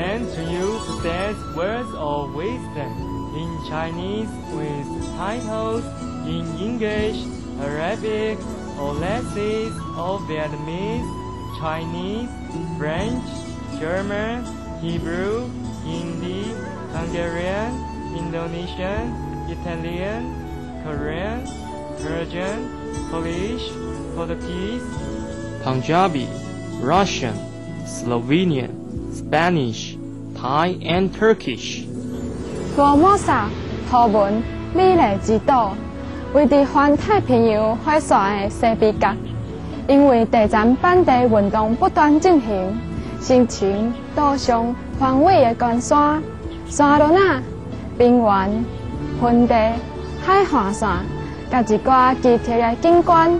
present to you today's words of wisdom in Chinese with titles in English, Arabic, Oasis or Vietnamese, Chinese, French, German, Hebrew, Hindi, Hungarian, Indonesian, Italian, Korean, Persian, Polish, Portuguese, Punjabi, Russian, Slovenian, Spanish, Thai, and Turkish. Formosa 葡文美丽之岛，位伫环太平洋海线的西北角。因为地站板地运动不断进行，形成岛上宽伟的高山、山峦仔、平原、盆地、海岸线，甲一寡奇特的景观。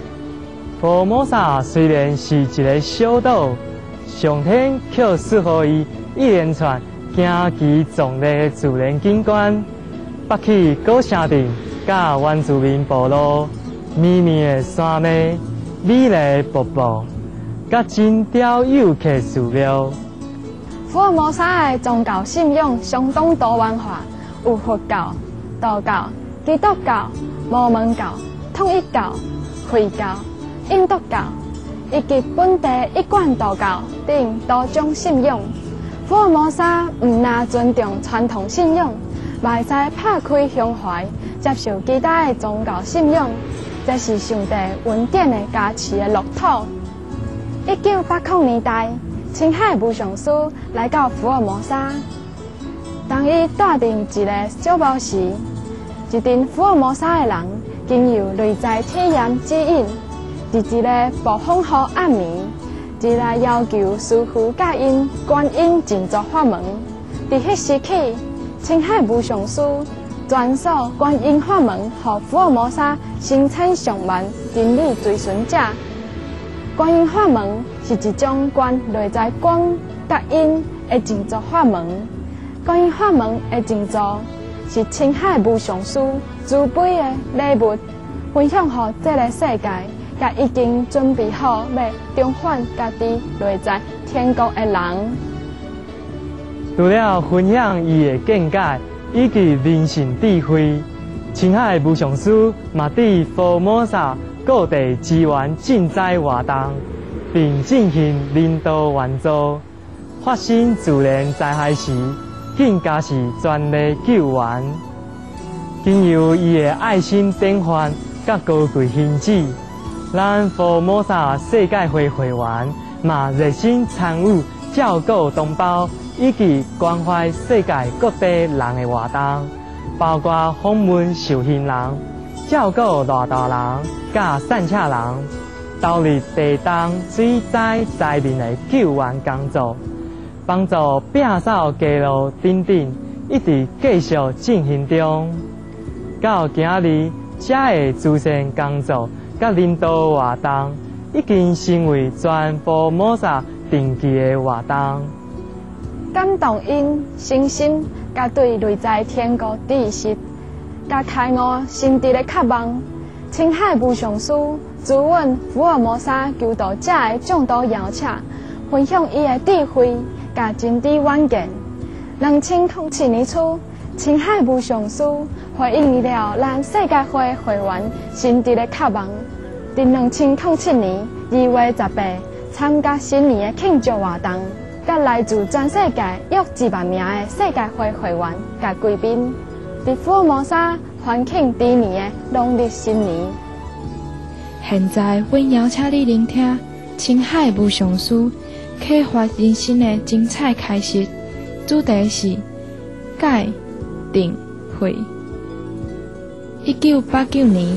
Formosa 虽然是一个小岛，上天却适合伊一连串惊奇壮丽的自然景观，北起高城镇甲原住民部落，绵绵的山脉。美丽的瀑布，甲真雕有客寺庙。 福尔摩沙的宗教信仰相当多元化，有佛教、道教、基督教、摩门教、统一教、回教、印度教，以及本地一贯道教等多种信仰。福尔摩沙唔但尊重传统信仰，嘛会使拍开胸怀，接受其他的宗教信仰。这是上帝恩典的加持的乐土。1980年代，青海武上师来到福尔摩沙，当伊带进一个小包时，一群福尔摩沙的人经由内在体验指引，伫一个暴风雨暗暝，一来要求师傅教因观音静坐法门。伫迄时起，青海武上师转授观音法门，予福尔摩沙生产上万真理追寻者。观音法门是一种观内在光甲音的静坐法门。观音法门的静坐是青海武上师慈悲的礼物，分享予这个世界，甲已经准备好要重返家己内在天国的人。 除了分享伊的见解以及人生智慧，青海武上师嘛伫福尔摩沙各地支援赈灾活动，并进行人道援助。发生自然灾害时，更加是全力救援。经由伊的爱心典范甲高贵行止，咱福尔摩沙世界会会员嘛热心参与照顾同胞。以及关怀世界各地人的活动，包括访问受刑人、照顾大大人、甲散车人，投入地动、水灾灾民的救援工作，帮助摒扫街路等等，一直继续进行中。到今日，这个慈善工作甲人道活动，已经成为全福尔摩沙定期的活动。 感动因信心，甲对内在天国知识，甲开悟心智的渴望。青海武上师主问福尔摩沙求道者的众多邀请，分享伊的智慧甲真知远见。2007年初，青海武上师回应了咱世界会会员心智的渴望，伫2007年2月18参加新年的庆祝活动。甲来自全世界约1万名的世界会会员甲贵宾，伫福尔摩沙欢庆猪年的农历新年。 现在，阮邀请你聆听青海武上师启发人生的精彩开始，主题是戒定慧。1989年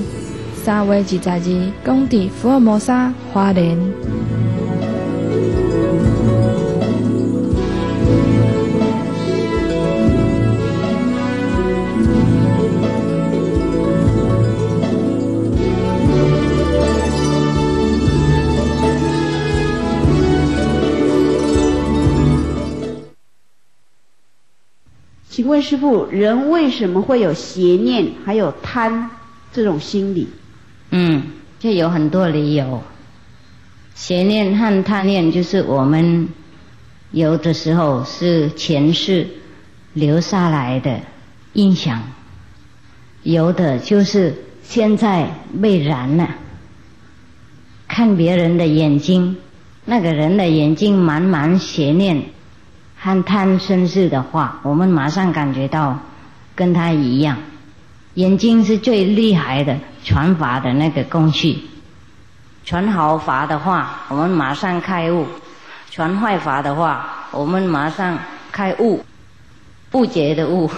3月20日，讲伫福尔摩沙花莲。 请问师父，人为什么会有邪念还有贪这种心理？ 这有很多理由。邪念和贪念就是我们有的时候是前世留下来的印象，有的就是现在被染了。看别人的眼睛，那个人的眼睛满满邪念和贪嗔痴的话，我们马上感觉到跟他一样。眼睛是最厉害的传法的那个工具，传好法的话我们马上开悟，传坏法的话我们马上开悟，不解的悟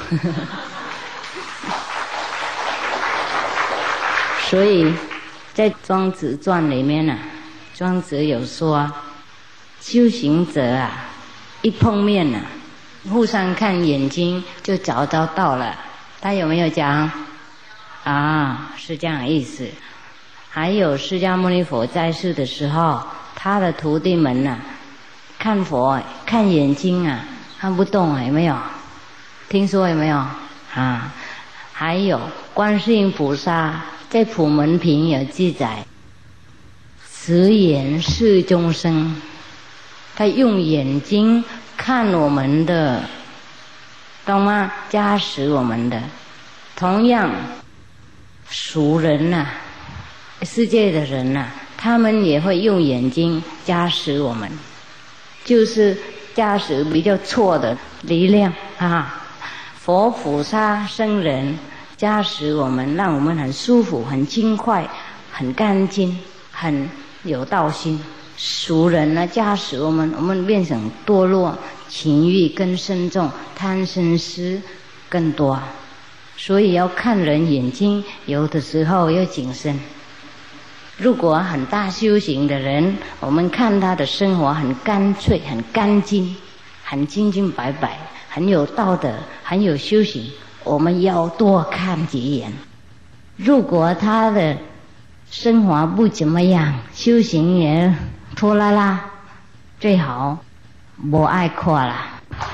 所以在庄子传里面啊，庄子有说修行者啊，一碰面啊，互相看眼睛就找到了。他有没有讲啊？是这样意思。还有释迦牟尼佛在世的时候，他的徒弟们啊，看佛看眼睛啊，看不动，有没有听说？有没有啊？还有观世音菩萨在普门品有记载，慈眼视众生，他用眼睛看我们的，懂吗？加持我们的。同样俗人啊，世界的人啊，他们也会用眼睛加持我们，就是加持比较错的力量啊。佛菩萨圣人加持我们，让我们很舒服，很轻快，很干净，很有道心。俗人呢，加持我们变成堕落，情欲更深重，贪嗔痴更多。所以要看人眼睛，有的时候要谨慎。如果很大修行的人，我们看他的生活很干脆，很干净，很清清白白，很有道德，很有修行，我们要多看几眼。如果他的生活不怎么样，修行也拖拉拉，最好不爱看啦。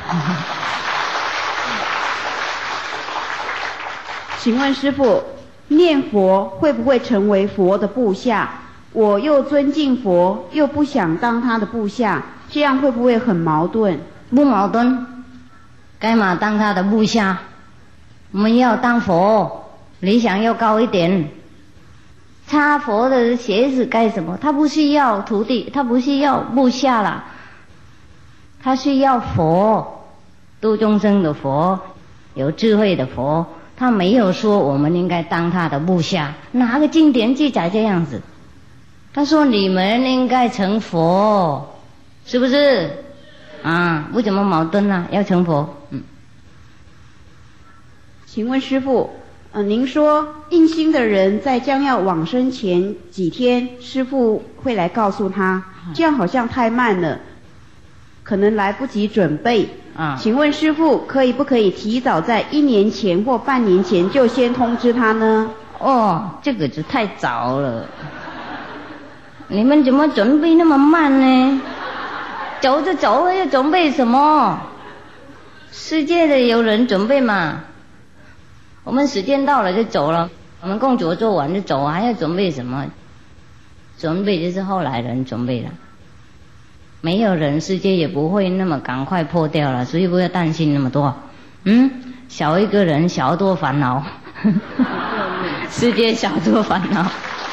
请问师父，念佛会不会成为佛的部下？我又尊敬佛，又不想当他的部下，这样会不会很矛盾？ 不矛盾，干嘛当他的部下？我们要当佛，理想要高一点。擦佛的鞋子干什么？他不需要徒弟，他不需要部下了，他需要佛，度众生的佛，有智慧的佛。他没有说我们应该当他的部下，哪个经典记载这样子？他说你们应该成佛，是不是？啊，不怎么矛盾啊，要成佛。 请问师父，您说印心的人在将要往生前几天，师父会来告诉他，这样好像太慢了，可能来不及准备。请问师父，可以不可以提早在1年前或半年前就先通知他呢？ 哦，这个就太早了。你们怎么准备那么慢呢？走就走了，要准备什么？世界的有人准备嘛？我们时间到了就走了，我们工作做完就走，还要准备什么？准备就是后来人准备了。没有人，世界也不会那么赶快破掉了，所以不要担心那么多。小一个人小多烦恼，世界小多烦恼。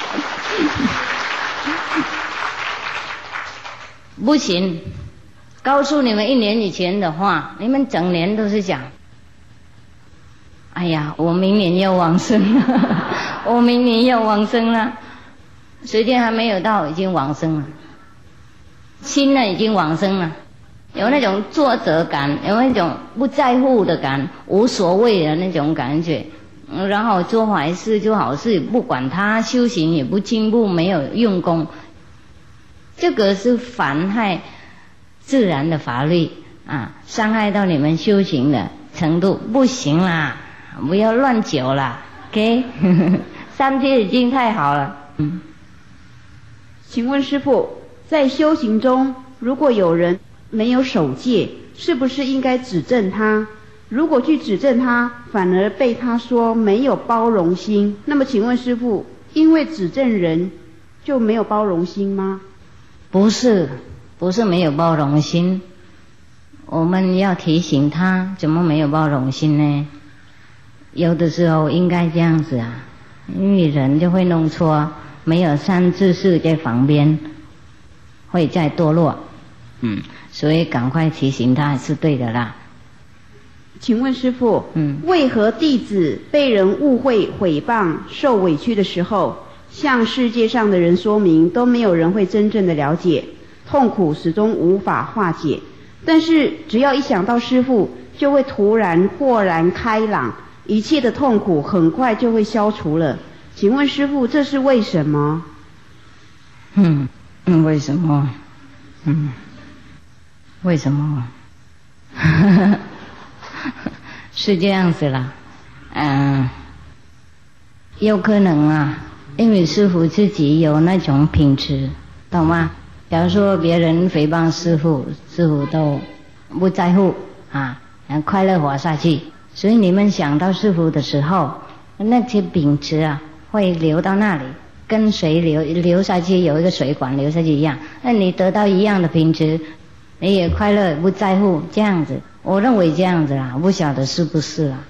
不行，告诉你们1年以前的话，你们整年都是讲，哎呀，我明年要往生了，我明年要往生了，时间还没有到，已经往生了。心呢已经往生了，有那种挫折感，有那种不在乎的感，无所谓的那种感觉。然后做坏事做好事，不管他修行也不进步，没有用功，这个是妨害自然的法律啊，伤害到你们修行的程度，不行啦，不要乱久啦 ，OK 3天已经太好了。 请问师父，在修行中，如果有人没有守戒，是不是应该指正他？如果去指正他，反而被他说没有包容心，那么请问师父，因为指正人就没有包容心吗？ 不是没有包容心， 我们要提醒他，怎么没有包容心呢？有的时候应该这样子啊，因为人就会弄错，没有善知识在旁边，会再堕落。所以赶快提醒他是对的啦。 请问师父，为何弟子被人误会、毁谤、受委屈的时候，向世界上的人说明，都没有人会真正的了解，痛苦始终无法化解？但是只要一想到师父，就会突然豁然开朗，一切的痛苦很快就会消除了。请问师父，这是为什么？ 为什么？为什么？是这样子啦。有可能啊，因为师父自己有那种品质，懂吗？假如说别人诽谤师父，师父都不在乎啊，快乐活下去。所以你们想到师父的时候，那些品质啊会流到那里，跟水流下去，有一个水管流下去一样。那你得到一样的品质，你也快乐不在乎，这样子，我认为这样子啦，不晓得是不是啦。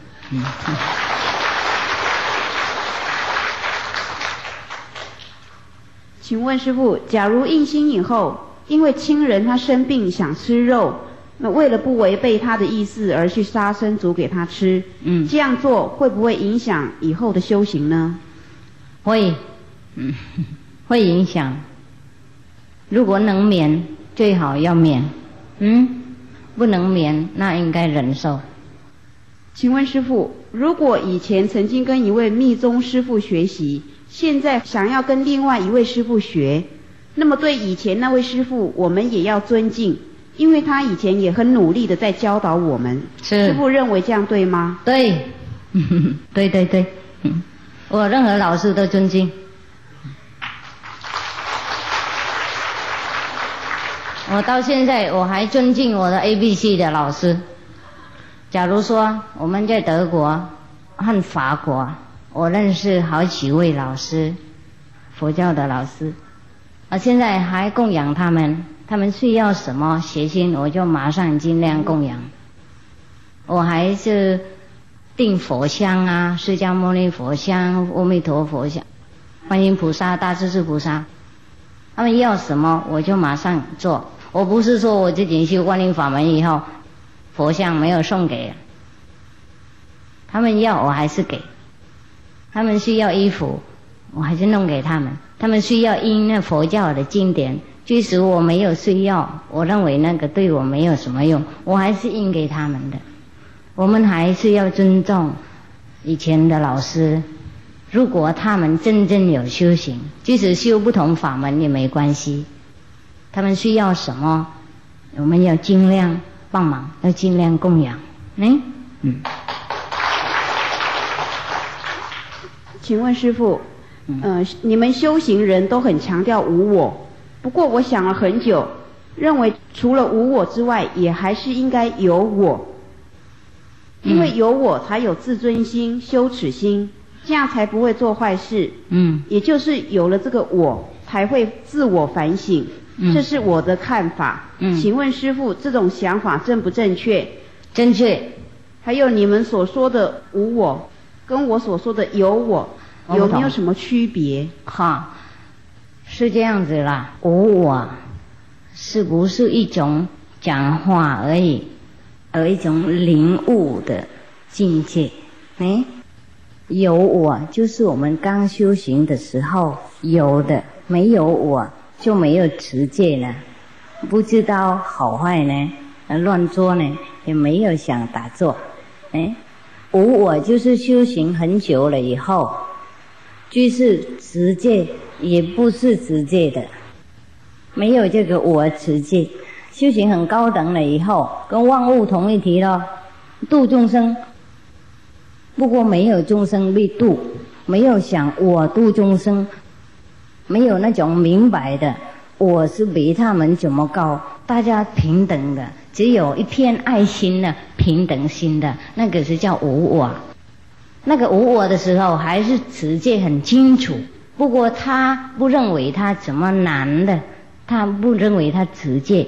请问师父，假如印心以后，因为亲人他生病想吃肉，那为了不违背他的意思而去杀生煮给他吃，这样做会不会影响以后的修行呢？ 会，会影响。如果能免，最好要免。不能免，那应该忍受。 请问师父，如果以前曾经跟一位密宗师父学习，现在想要跟另外一位师父学，那么对以前那位师父我们也要尊敬，因为他以前也很努力的在教导我们。师父认为这样对吗？ 对，对，我任何老师都尊敬。我到现在我还尊敬我的 ABC 的老师。假如说我们在德国和法国，我认识好几位老师，佛教的老师，我现在还供养他们，他们需要什么写信，我就马上尽量供养。我还是订佛像啊，释迦牟尼佛像、阿弥陀佛像、观音菩萨、大势至菩萨，他们要什么我就马上做。我不是说我自己修观音法门以后，佛像没有送给他们，要我还是给。他们需要衣服，我还是弄给他们。他们需要印那佛教的经典，即使我没有需要，我认为那个对我没有什么用，我还是印给他们的。我们还是要尊重以前的老师，如果他们真正有修行，即使修不同法门也没关系。他们需要什么，我们要尽量帮忙，要尽量供养。 请问师父，你们修行人都很强调无我，不过我想了很久，认为除了无我之外，也还是应该有我，因为有我才有自尊心、羞耻心，这样才不会做坏事。也就是有了这个我，才会自我反省。这是我的看法。请问师父，这种想法正不正确？ 正确。 还有你们所说的无我，跟我所说的有我，有没有什么区别？ 是这样子啦。无我是不是一种讲话而已，而一种领悟的境界？有我就是我们刚修行的时候有的，没有我就没有持戒了，不知道好坏呢，乱做呢，也没有想打坐。无我就是修行很久了以后，就是持戒也不是持戒的，没有这个我持戒，修行很高等了以后，跟万物同一体了，度众生。不过没有众生被度，没有想我度众生，没有那种明白的我是比他们怎么高，大家平等的，只有一片爱心的平等心的，那个是叫无我。那个无我的时候还是持戒很清楚，不过他不认为他怎么难的，他不认为他持戒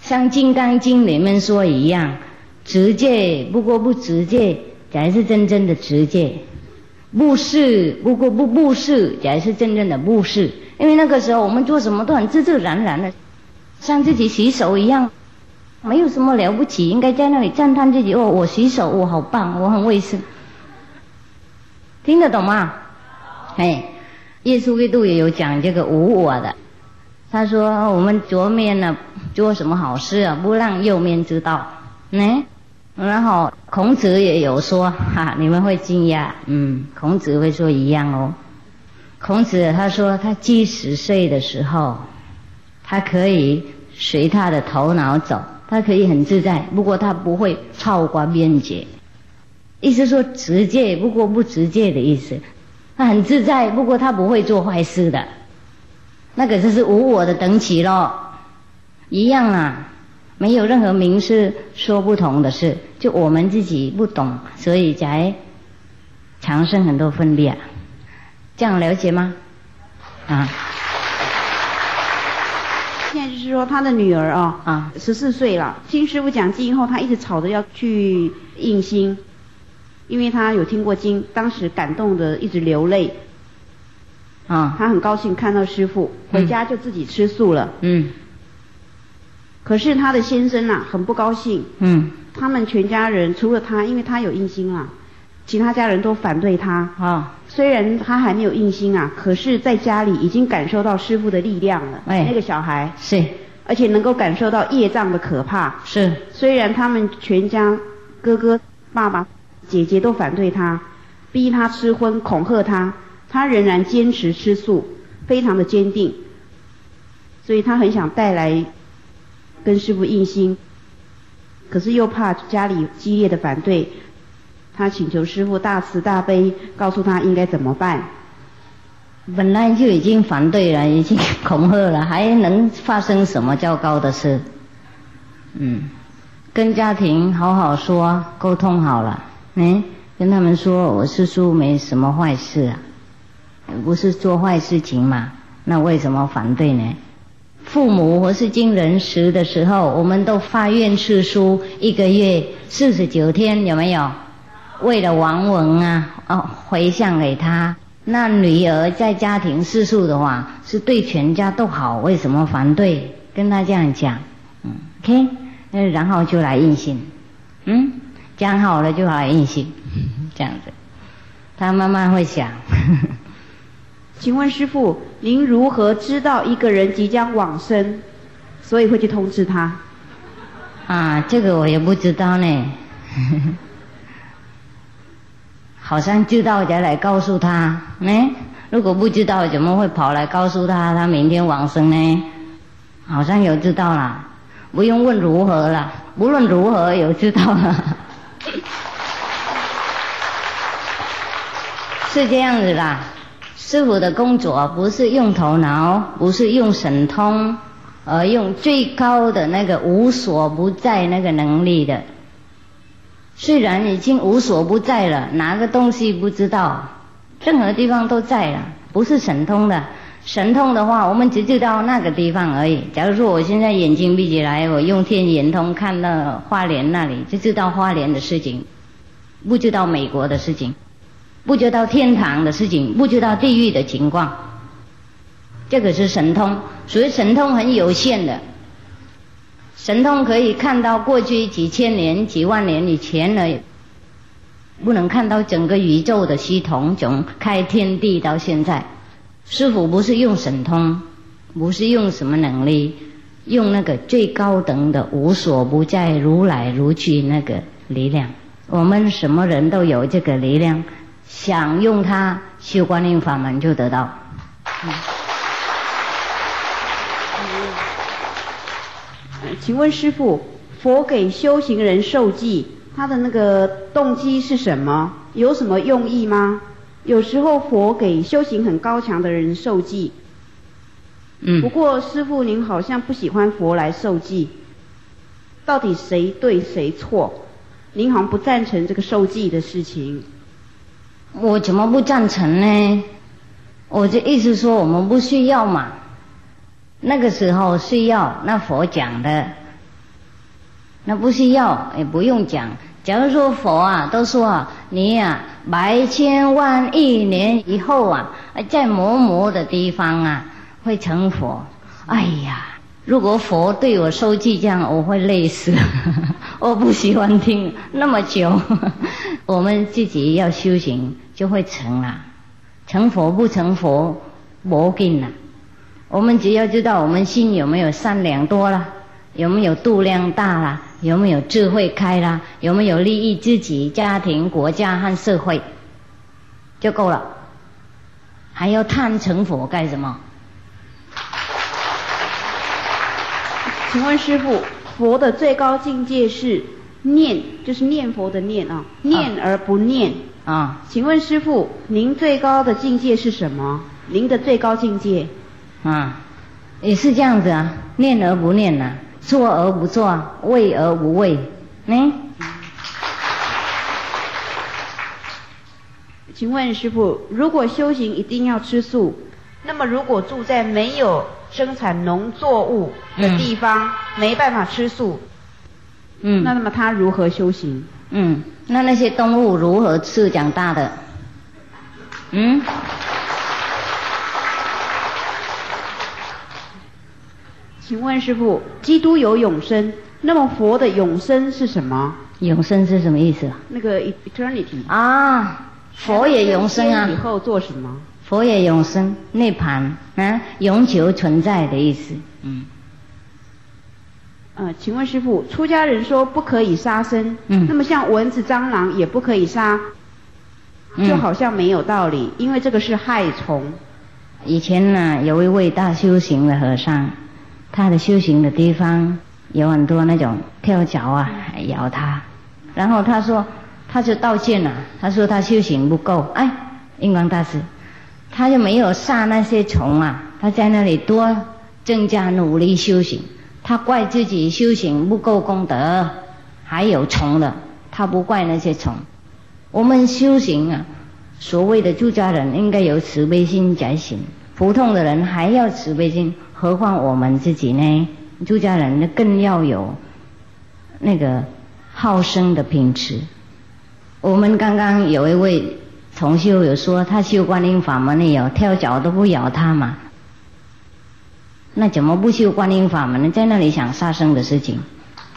像《金刚经》里面说一样，持戒不过不持戒，才是真正的持戒；布施不过不布施，才是真正的布施。因为那个时候我们做什么都很自自然然的，像自己洗手一样，没有什么了不起，应该在那里赞叹自己哦，我洗手，我好棒，我很卫生。听得懂吗？哎，耶稣基督也有讲这个无我的。他说我们左面呢做什么好事啊，不让右面知道。然后孔子也有说你们会惊讶，孔子会说一样哦。孔子他说他70岁的时候，他可以随他的头脑走，他可以很自在，不过他不会超过边界。意思说持戒不过不持戒的意思，他很自在，不过他不会做坏事的。那个就是无我的等级咯，一样啊，没有任何名师说不同的事，就我们自己不懂，所以才产生很多分裂。这样了解吗？ 现在就是说他的女儿14岁了，听师父讲经以后，他一直吵着要去印心，因为他有听过经，当时感动的一直流泪。他很高兴看到师父，回家就自己吃素了。可是他的先生很不高兴。他们全家人除了他，因为他有印心其他家人都反对他。虽然他还没有印心可是在家里已经感受到师父的力量了。那个小孩是， 而且能够感受到业障的可怕。 是， 虽然他们全家哥哥、爸爸、姐姐都反对他，逼他吃荤，恐吓他。他仍然坚持吃素，非常的坚定，所以他很想带来跟师父印心，可是又怕家里激烈的反对，他请求师父大慈大悲，告诉他应该怎么办。 本来就已经反对了，已经恐吓了，还能发生什么较高的事？跟家庭好好说，沟通好了，跟他们说我师父没什么坏事不是做坏事情嘛，那为什么反对呢？父母或是经人时的时候，我们都发愿吃素1个月49天，有没有？为了王文回向给他。那女儿在家庭吃素的话，是对全家都好，为什么反对？跟他这样讲，OK， 然后就来印心，讲好了就来印心，这样子，他慢慢会想。 请问师父，您如何知道一个人即将往生，所以会去通知他？ 这个我也不知道呢。好像知道才来告诉他如果不知道怎么会跑来告诉他他明天往生呢？好像有知道啦，不用问如何了，无论如何有知道了。是这样子啦，师父的工作不是用头脑，不是用神通，而用最高的那个无所不在那个能力的。虽然已经无所不在了，哪个东西不知道，任何地方都在了，不是神通的。神通的话，我们只知道那个地方而已。假如说我现在眼睛闭起来，我用天眼通看到花莲那里，就知道花莲的事情，不知道美国的事情，不知道天堂的事情，不知道地狱的情况。这个是神通，所以神通很有限的。神通可以看到过去几千年、几万年以前的，不能看到整个宇宙的系统，从开天地到现在。师父不是用神通，不是用什么能力，用那个最高等的无所不在、如来如去那个力量。我们什么人都有这个力量，想用它修观音法门就得到。 请问师父，佛给修行人受记，他的那个动机是什么？有什么用意吗？有时候佛给修行很高强的人受记，不过师父您好像不喜欢佛来受记，到底谁对谁错？您好像不赞成这个受记的事情。 我怎么不赞成呢？我的意思说我们不需要嘛。那个时候需要，那佛讲的那不需要，也不用讲。假如说佛啊，都说啊，你啊100千万亿年以后啊，在某某的地方啊会成佛。哎呀，如果佛对我说句这样，我会累死。我不喜欢听那么久。我们自己要修行就会成了，成佛不成佛没劲了。我们只要知道我们心有没有善良多了，有没有度量大了，有没有智慧开了，有没有利益自己、家庭、国家和社会，就够了。还要贪成佛干什么？ 请问师父，佛的最高境界是念，就是念佛的念啊，念而不念啊。请问师父，您最高的境界是什么？您的最高境界？ 啊，也是这样子啊，念而不念啊，做而不做，为而不为。 请问师父，如果修行一定要吃素，那么如果住在没有生产农作物的地方，没办法吃素，那么他如何修行？ 那些动物如何吃长大的？ 请问师父，基督有永生，那么佛的永生是什么？ 永生是什么意思？ 那个 eternity 啊，佛也永生啊。 以后做什么？ 佛也永生，涅槃啊，永久存在的意思。 请问师父，出家人说不可以杀生，那么像蚊子、蟑螂也不可以杀，就好像没有道理，因为这个是害虫。 以前呢，有一位大修行的和尚，他的修行的地方有很多那种跳蚤啊咬他，然后他说他就道歉了，他说他修行不够。印光大师他就没有杀那些虫啊，他在那里多增加努力修行，他怪自己修行不够功德，还有虫的，他不怪那些虫。我们修行啊，所谓的出家人应该有慈悲心才行，普通的人还要慈悲心，何况我们自己呢？出家人更要有那个好生的品质。我们刚刚有一位同修有说，他修观音法门呢，有跳蚤都不咬他嘛，那怎么不修观音法门呢？在那里想杀生的事情。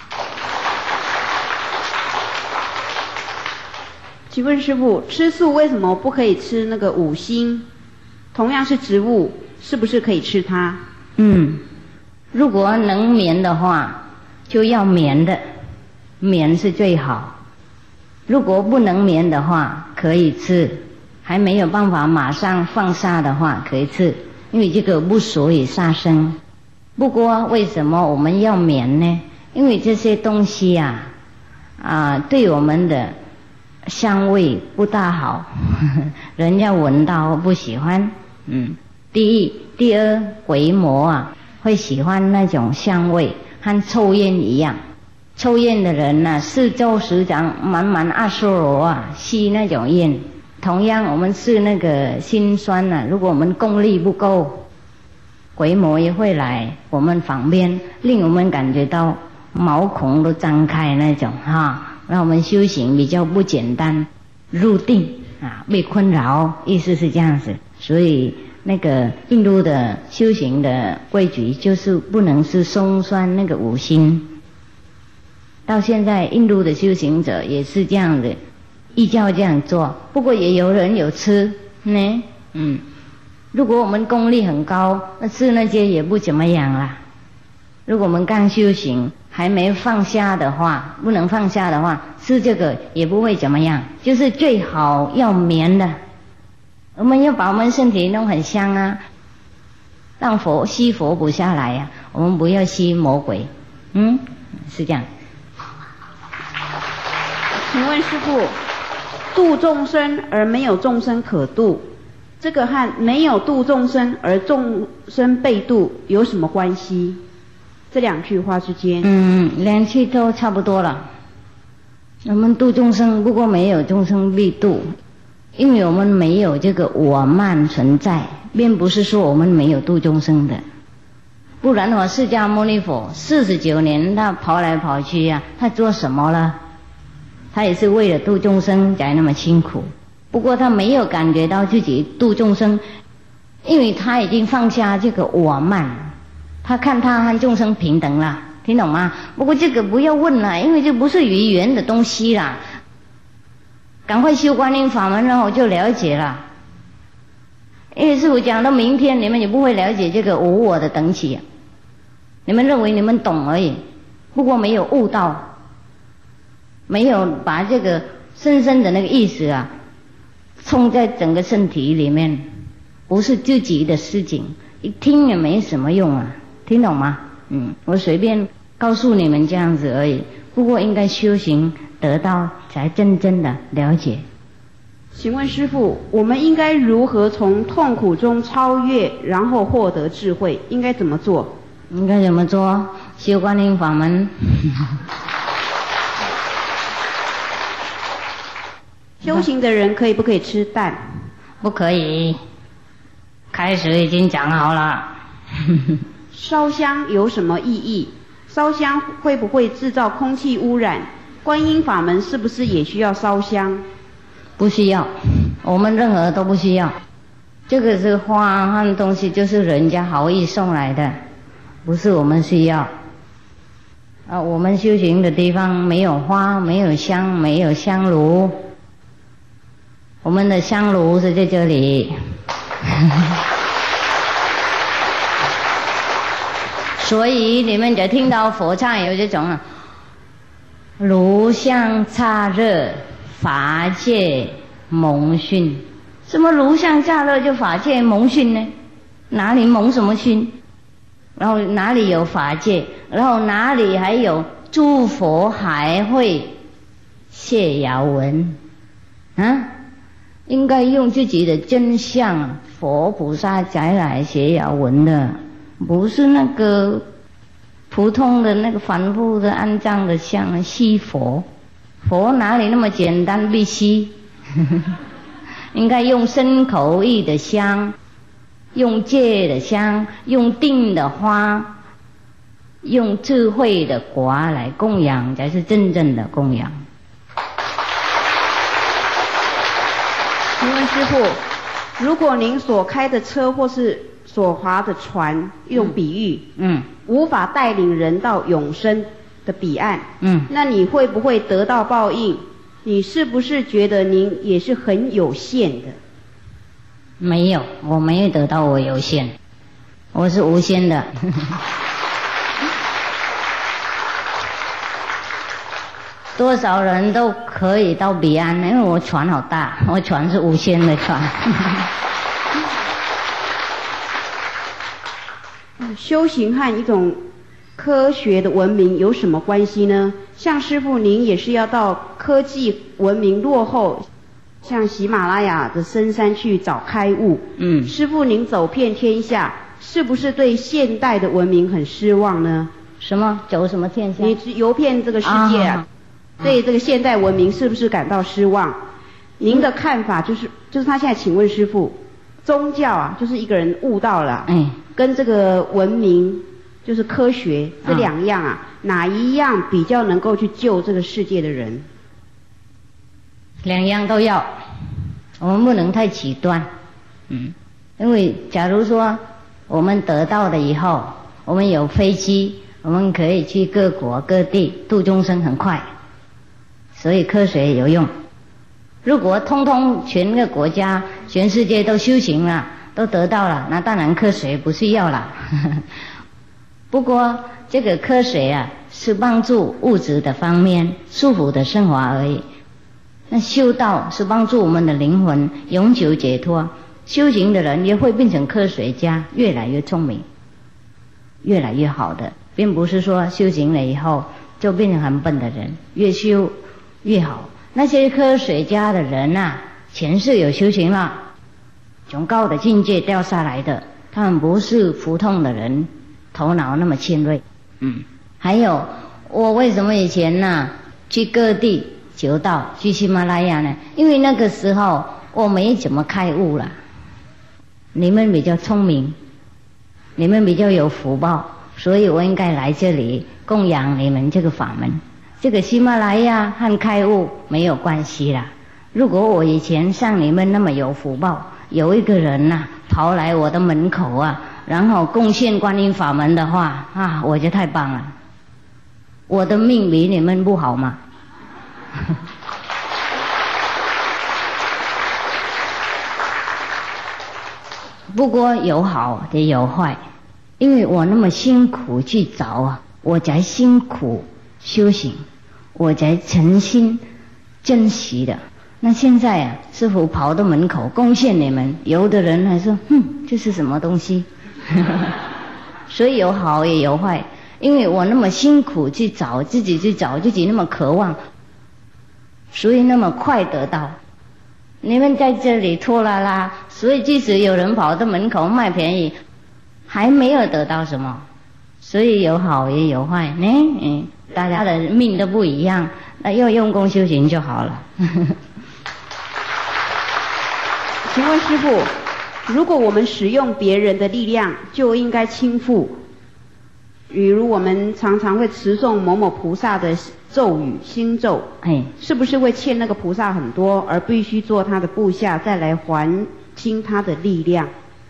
请问师父，吃素为什么不可以吃那个五辛？同样是植物，是不是可以吃它？ 如果能眠的话，就要眠的，眠是最好。如果不能眠的话，可以吃，还没有办法马上放下的话，可以吃，因为这个不属于杀生。不过为什么我们要眠呢？因为这些东西对我们的香味不大好，人家闻到不喜欢。第一，第二，鬼魔会喜欢那种香味，和抽烟一样。抽烟的人四周时常满满阿修罗吸那种烟。同样，我们吃那个辛酸如果我们功力不够，鬼魔也会来我们旁边，令我们感觉到毛孔都张开那种让我们修行比较不简单，入定被困扰，意思是这样子。所以那个印度的修行的规矩就是不能吃松酸那个五辛。到现在印度的修行者也是这样的，依照这样做。不过也有人有吃呢。如果我们功力很高，那吃那些也不怎么样啦。如果我们刚修行还没放下的话，不能放下的话，吃这个也不会怎么样。就是最好要眠的，我们要把我们身体弄很香让佛吸佛补下来我们不要吸魔鬼。是这样。 请问师父，度众生而没有众生可度，这个和没有度众生而众生被度有什么关系？这两句话之间， 两句都差不多了。我们度众生，不过没有众生被度，因为我们没有这个我慢存在，并不是说我们没有度众生的。 不然的话，释迦牟尼佛49年他跑来跑去呀，他做什么了？他也是为了度众生才那么辛苦。不过他没有感觉到自己度众生，因为他已经放下这个我慢，他看他和众生平等了，听懂吗？不过这个不要问了，因为这不是语言的东西啦。赶快修观音法门，然后就了解了。因为师父讲到明天，你们也不会了解这个无我的等起，你们认为你们懂而已，不过没有悟到，没有把这个深深的那个意思啊，冲在整个身体里面，不是自己的事情，一听也没什么用啊，听懂吗？我随便告诉你们这样子而已，不过应该修行得到才真正的了解。 请问师父，我们应该如何从痛苦中超越，然后获得智慧？应该怎么做？ 应该怎么做？修观音法门。 修行的人可以不可以吃蛋？ 不可以。开始已经讲好了。 烧香有什么意义？烧香会不会制造空气污染？观音法门是不是也需要烧香？ 不需要，我们任何都不需要。这个是花和东西，就是人家好意送来的，不是我们需要。我们修行的地方没有花，没有香，没有香炉。我们的香炉是在这里。所以你们就听到佛唱有这种炉香乍热，法界蒙熏。什么炉香乍热就法界蒙熏呢？哪里蒙什么熏？然后哪里有法界？然后哪里还有诸佛还会谢遥闻？应该用自己的真相，佛菩萨才来谢遥闻的，不是那个普通的那个反复的安葬的像吸佛。佛哪里那么简单必吸？应该用身口意的香，用戒的香，用定的花，用智慧的果来供养，才是真正的供养。 请问师父，如果您所开的车或是所划的船，用比喻，无法带领人到永生的彼岸，那你会不会得到报应？你是不是觉得您也是很有限的？ 没有，我没有得到我有限，我是无限的。多少人都可以到彼岸，因为我船好大，我船是无限的船。 修行和一种科学的文明有什么关系呢？像师父您也是要到科技文明落后，像喜马拉雅的深山去找开悟。师父您走遍天下，是不是对现代的文明很失望呢？ 什么走什么天下？ 你游遍这个世界对这个现代文明是不是感到失望？您的看法就是他现在请问师父，宗教就是一个人悟到了，跟这个文明就是科学这两样哪一样比较能够去救这个世界的人？ 两样都要，我们不能太极端。因为假如说我们得到了以后，我们有飞机，我们可以去各国各地度众生很快，所以科学有用。如果通通全个国家全世界都修行了，都得到了，那当然科学不需要了。不过这个科学是帮助物质的方面舒服的生活而已，那修道是帮助我们的灵魂永久解脱。修行的人也会变成科学家，越来越聪明，越来越好的，并不是说修行了以后就变成很笨的人，越修越好。那些科学家的人前世有修行了，从高的境界掉下来的，他们不是普通的人，头脑那么尖锐。还有我为什么以前去各地求道，去喜马拉雅呢？因为那个时候我没怎么开悟了，你们比较聪明， 你们比较有福报，所以我应该来这里供养你们这个法门。这个喜马拉雅和开悟没有关系啦。如果我以前像你们那么有福报，有一个人呐跑来我的门口啊，然后贡献观音法门的话啊，我就太棒了。我的命比你们不好吗？不过有好也有坏，因为我那么辛苦去找啊，我才辛苦修行，我才诚心珍惜的。那现在啊，师父跑到门口贡献你们，有的人还说这是什么东西所以有好也有坏，因为我那么辛苦去找，自己去找，自己那么渴望，所以那么快得到。你们在这里拖拉拉，所以即使有人跑到门口卖便宜，还没有得到什么。所以有好也有坏呢，大家的命都不一样，那要用功修行就好了请问师父，如果我们使用别人的力量，就应该倾覆。比如我们常常会持诵某某菩萨的咒语、心咒，是不是会欠那个菩萨很多，而必须做他的部下，再来还清他的力量？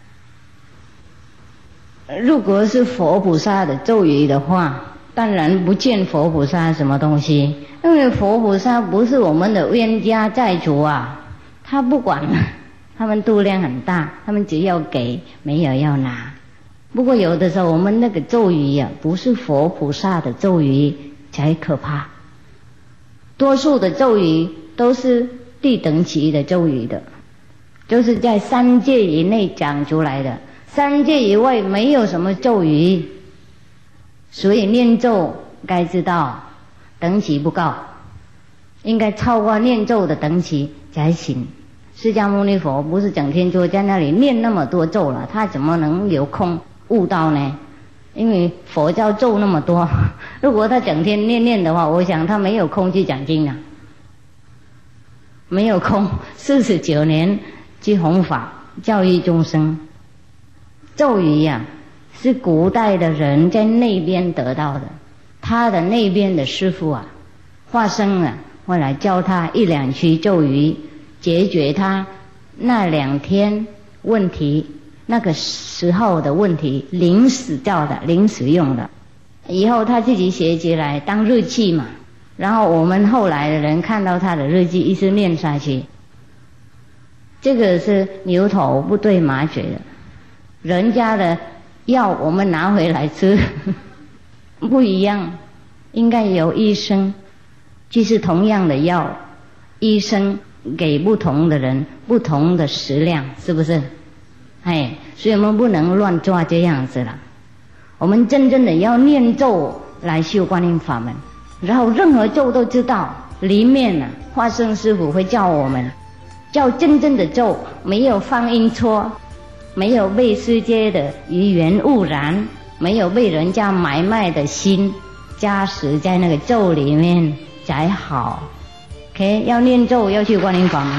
如果是佛菩萨的咒语的话，当然不欠佛菩萨什么东西，因为佛菩萨不是我们的冤家债主啊，他不管，他们度量很大，他们只要给，没有要拿。不过有的时候我们那个咒语呀，不是佛菩萨的咒语才可怕，多数的咒语都是低等级的咒语的，就是在3界以内讲出来的，3界以外没有什么咒语。所以念咒该知道等级不高，应该超过念咒的等级才行。释迦牟尼佛不是整天就在那里念那么多咒了，他怎么能有空悟道呢？因为佛教咒那么多，如果他整天念的话，我想他没有空去讲经啊，没有空49年去弘法教育众生。咒语呀，是古代的人在那边得到的，他的那边的师父啊，化身啊，会来教他1、2句咒语，解决他那2天问题，那个时候的问题，临时教的，临时用的。以后他自己写起来当日记嘛，然后我们后来的人看到他的日记，一直念下去。这个是牛头不对马嘴的，人家的药我们拿回来吃不一样，应该由医生，即是同样的药，医生给不同的人不同的食量，是不是？所以我们不能乱抓这样子了。我们真正的要念咒来修观音法门，然后任何咒都知道，里面化身师父会教我们，教真正的咒，没有放音错，没有被世界的语言污染，没有被人家买卖的心加持在那个咒里面才好。OK， 要念咒，要去观音法门。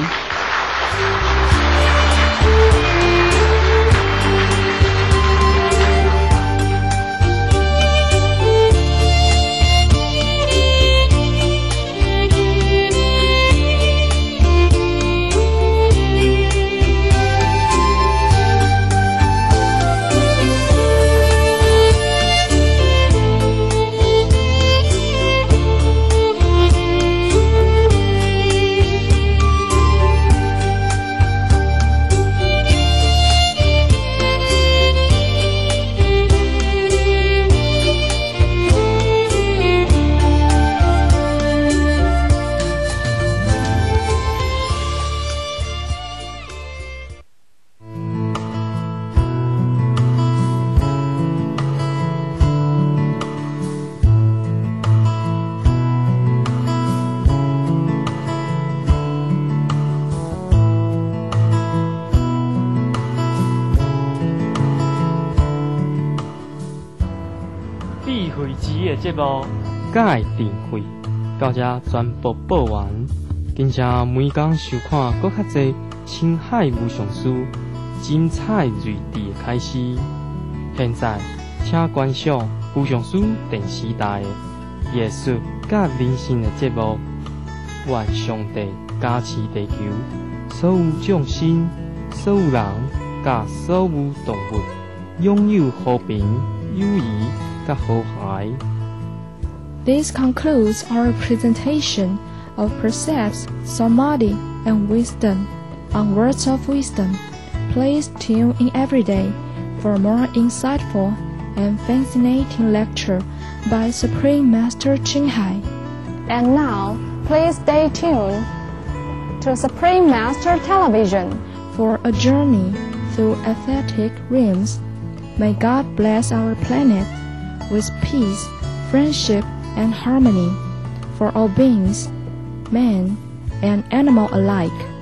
节目介定会到这全部播完，今正每天收看搁较侪青海无上师精彩瑞地的开始， 现在，请观赏不上师电视台的艺术甲人生的节目。愿上帝加持地球所有众生、所有人甲所有动物拥有和平、友谊甲和谐。 This concludes our presentation of precepts, samadhi, and wisdom on Words of Wisdom. Please tune in every day for more insightful and fascinating lecture by Supreme Master Ching Hai. And now, please stay tuned to Supreme Master Television for a journey through aesthetic realms. May God bless our planet with peace, friendship, and harmony for all beings, man and animal alike.